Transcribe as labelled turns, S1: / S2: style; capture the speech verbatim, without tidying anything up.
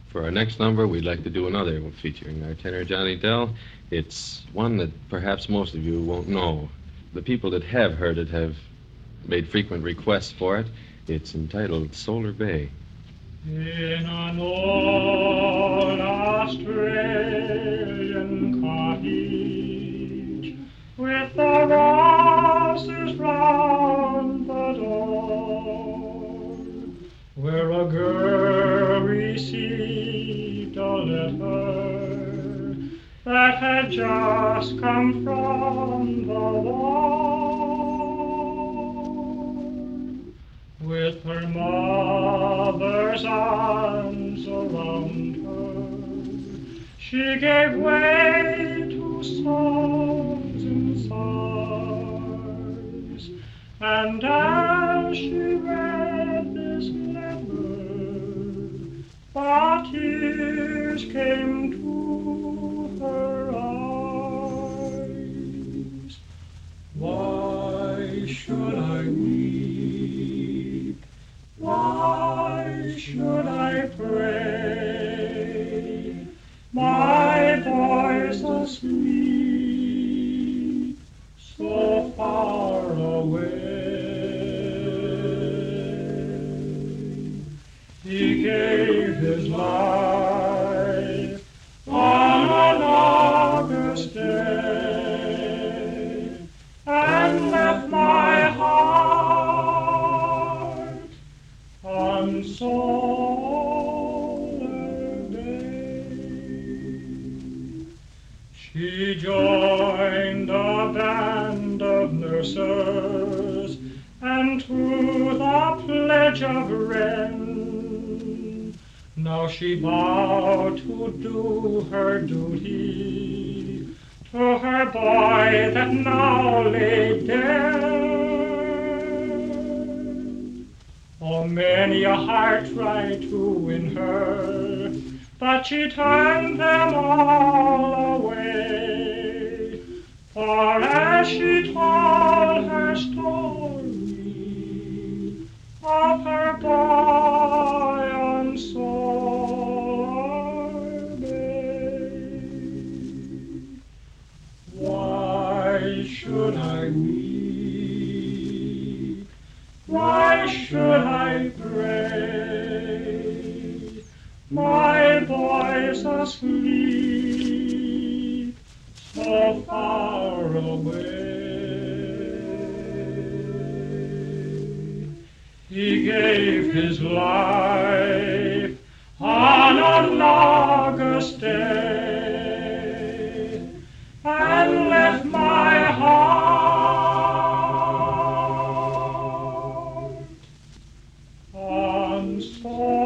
S1: For our next number, we'd like to do another featuring our tenor Johnny Dell. It's one that perhaps most of you won't know. The people that have heard it have made frequent requests for it. It's entitled Solar Bay.
S2: In an old Australian cottage, with the roses round the door, where a girl received a letter that had just come from the war, with her mother's arms around her, she gave way to sobs and sighs, and as she read this letter, the tears came to her eyes. Why should I weep? Why should I pray? My boy's asleep, so far away. He gave his life on an August day and left my heart on Solar Bay. She joined a band of nurses and to the Pledge of Wren. Now she vowed to do her duty to her boy that now lay dead. Oh, many a heart tried to win her, but she turned them all away. For as she told her story of her boy on Solar Bay, why should I weep? Why should I pray? My boy's asleep, so far away. He gave his life on an August day and left my heart on Solar